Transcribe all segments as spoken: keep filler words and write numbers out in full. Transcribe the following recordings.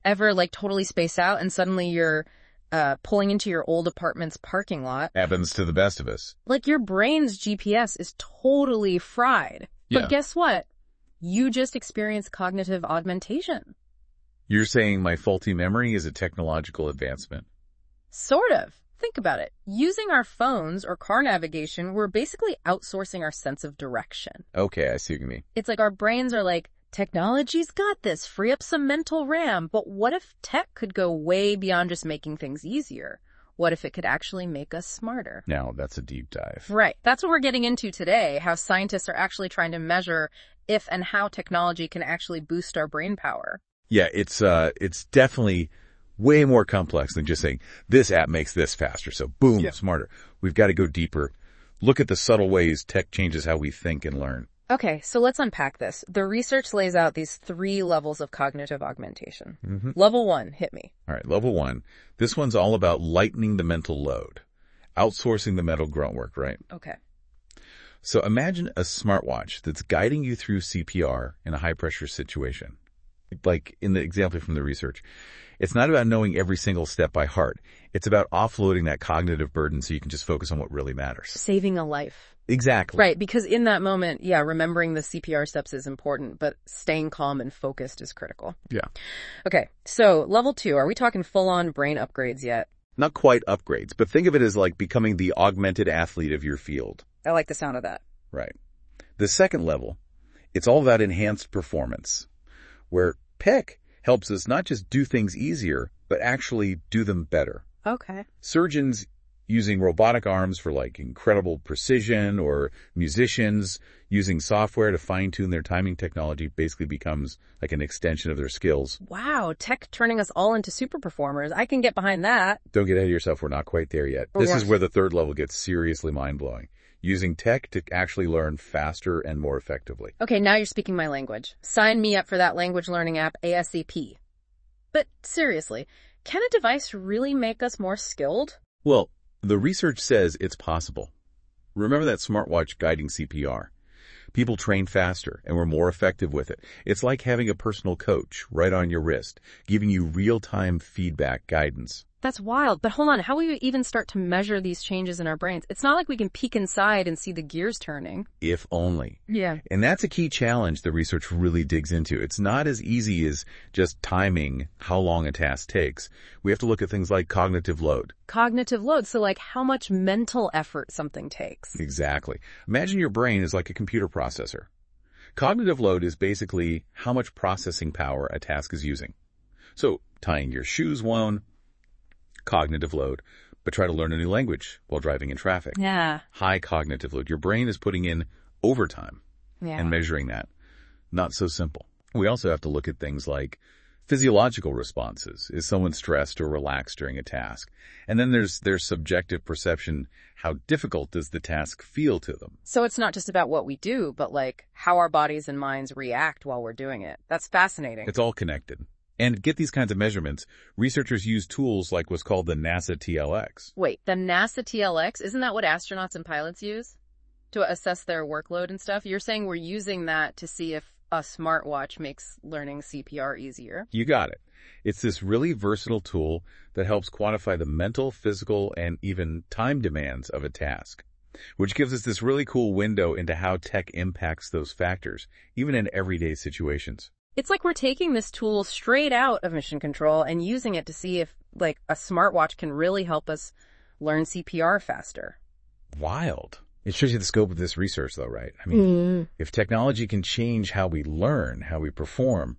Ever like totally space out and suddenly you're uh, pulling into your old apartment's parking lot? Happens to the best of us. Like your brain's G P S is totally fried. But Yeah. guess what? You just experienced cognitive augmentation. You're saying my faulty memory is a technological advancement? Sort of. Think about it. Using our phones or car navigation, we're basically outsourcing our sense of direction. Okay, I see what you mean. It's like our brains are like, technology's got this, free up some mental RAM. But what if tech could go way beyond just making things easier? What if it could actually make us smarter? Now, that's a deep dive. Right. That's what we're getting into today, how scientists are actually trying to measure if and how technology can actually boost our brain power. Yeah, it's uh, it's definitely way more complex than just saying, this app makes this faster, so boom, Yeah. smarter. We've got to go deeper. Look at the subtle ways tech changes how we think and learn. Okay, so let's unpack this. The research lays out these three levels of cognitive augmentation. Mm-hmm. Level one, hit me. All right, level one. This one's all about lightening the mental load, outsourcing the mental grunt work, right? Okay. So imagine a smartwatch that's guiding you through C P R in a high-pressure situation. Like in the example from the research, it's not about knowing every single step by heart. It's about offloading that cognitive burden so you can just focus on what really matters. Saving a life. Exactly. Right, because in that moment, yeah, remembering the C P R steps is important, but staying calm and focused is critical. Yeah. Okay, so level two, are we talking full-on brain upgrades yet? Not quite upgrades, but think of it as like becoming the augmented athlete of your field. I like the sound of that. Right. The second level, it's all about enhanced performance, where P E C helps us not just do things easier, but actually do them better. Okay. Surgeons using robotic arms for like incredible precision, or musicians using software to fine-tune their timing technology basically becomes like an extension of their skills. Wow, tech turning us all into super performers. I can get behind that. Don't get ahead of yourself. We're not quite there yet. We're This is not- where the third level gets seriously mind-blowing. Using tech to actually learn faster and more effectively. Okay, now you're speaking my language. Sign me up for that language learning app ASAP. But seriously, can a device really make us more skilled? Well, the research says it's possible. Remember that smartwatch guiding C P R? People train faster and were more effective with it. It's like having a personal coach right on your wrist, giving you real-time feedback guidance. That's wild. But hold on, how will we even start to measure these changes in our brains? It's not like we can peek inside and see the gears turning. If only. Yeah. And that's a key challenge the research really digs into. It's not as easy as just timing how long a task takes. We have to look at things like cognitive load. Cognitive load, so like how much mental effort something takes. Exactly. Imagine your brain is like a computer processor. Cognitive load is basically how much processing power a task is using. So tying your shoes won't, cognitive load, but try to learn a new language while driving in traffic. Yeah. High cognitive load. Your brain is putting in overtime Yeah. and measuring that. Not so simple. We also have to look at things like physiological responses. Is someone stressed or relaxed during a task? And then there's their subjective perception. How difficult does the task feel to them? So it's not just about what we do, but like how our bodies and minds react while we're doing it. That's fascinating. It's all connected. And to get these kinds of measurements, researchers use tools like what's called the NASA T L X. Wait, the NASA T L X, isn't that what astronauts and pilots use to assess their workload and stuff? You're saying we're using that to see if a smartwatch makes learning C P R easier? You got it. It's this really versatile tool that helps quantify the mental, physical, and even time demands of a task, which gives us this really cool window into how tech impacts those factors, even in everyday situations. It's like we're taking this tool straight out of mission control and using it to see if, like, a smartwatch can really help us learn C P R faster. Wild. It shows you the scope of this research, though, right? I mean, Mm. if technology can change how we learn, how we perform,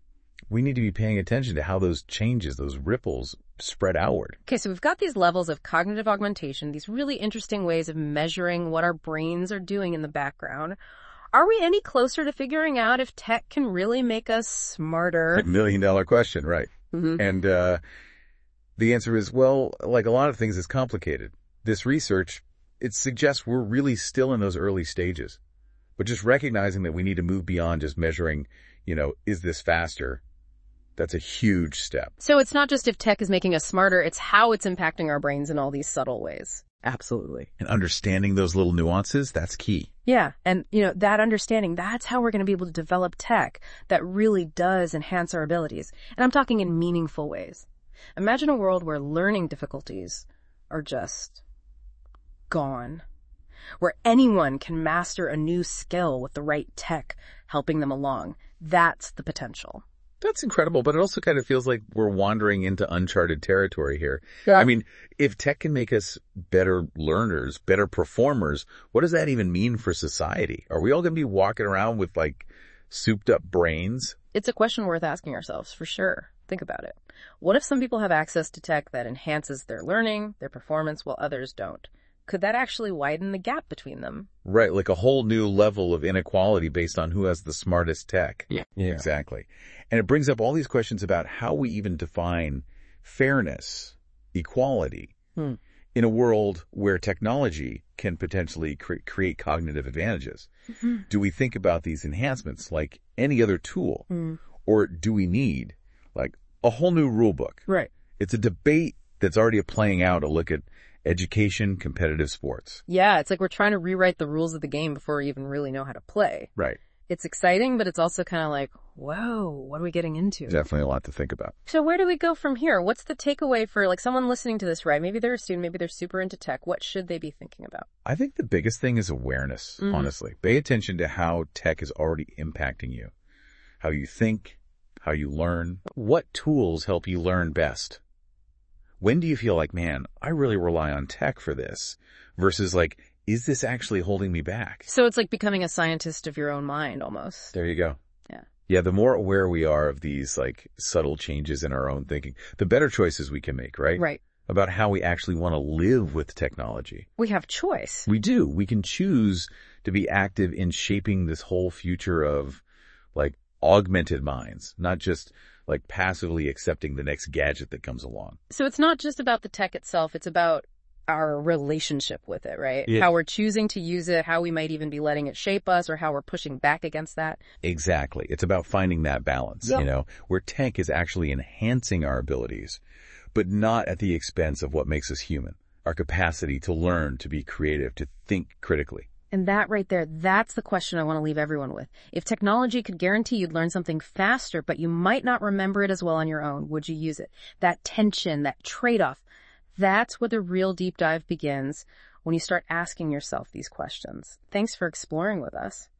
we need to be paying attention to how those changes, those ripples, spread outward. Okay, so we've got these levels of cognitive augmentation, these really interesting ways of measuring what our brains are doing in the background. Are we any closer to figuring out if tech can really make us smarter? Million dollar question, right? Mm-hmm. And uh, the answer is, well, like a lot of things, it's complicated. This research, it suggests we're really still in those early stages. But just recognizing that we need to move beyond just measuring, you know, is this faster? That's a huge step. So it's not just if tech is making us smarter, it's how it's impacting our brains in all these subtle ways. Absolutely. And understanding those little nuances, that's key. Yeah. And, you know, that understanding, that's how we're going to be able to develop tech that really does enhance our abilities. And I'm talking in meaningful ways. Imagine a world where learning difficulties are just gone, where anyone can master a new skill with the right tech helping them along. That's the potential. That's incredible, but it also kind of feels like we're wandering into uncharted territory here. Yeah. I mean, if tech can make us better learners, better performers, what does that even mean for society? Are we all going to be walking around with like souped up brains? It's a question worth asking ourselves, for sure. Think about it. What if some people have access to tech that enhances their learning, their performance, while others don't? Could that actually widen the gap between them? Right, like a whole new level of inequality based on who has the smartest tech. Yeah. Yeah. Exactly. And it brings up all these questions about how we even define fairness, equality, Hmm. in a world where technology can potentially cre- create cognitive advantages. Mm-hmm. Do we think about these enhancements like any other tool? Mm. Or do we need like a whole new rule book? Right. It's a debate that's already playing out. A look at education, competitive sports. Yeah, it's like we're trying to rewrite the rules of the game before we even really know how to play. Right. It's exciting, but it's also kind of like, whoa, what are we getting into? Definitely a lot to think about. So where do we go from here? What's the takeaway for like someone listening to this, right? Maybe they're a student, maybe they're super into tech. What should they be thinking about? I think the biggest thing is awareness, Mhm. honestly. Pay attention to how tech is already impacting you, how you think, how you learn. What tools help you learn best? When do you feel like, man, I really rely on tech for this versus like, is this actually holding me back? So it's like becoming a scientist of your own mind almost. There you go. Yeah. Yeah, the more aware we are of these like subtle changes in our own thinking, the better choices we can make, right? Right. About how we actually want to live with technology. We have choice. We do. We can choose to be active in shaping this whole future of like augmented minds, not just like passively accepting the next gadget that comes along. So it's not just about the tech itself. It's about our relationship with it, right? Yeah. How we're choosing to use it, how we might even be letting it shape us, or how we're pushing back against that. Exactly. It's about finding that balance, Yeah. you know, where tech is actually enhancing our abilities, but not at the expense of what makes us human, our capacity to learn, to be creative, to think critically. And that right there, that's the question I want to leave everyone with. If technology could guarantee you'd learn something faster, but you might not remember it as well on your own, would you use it? That tension, that trade-off, that's where the real deep dive begins when you start asking yourself these questions. Thanks for exploring with us.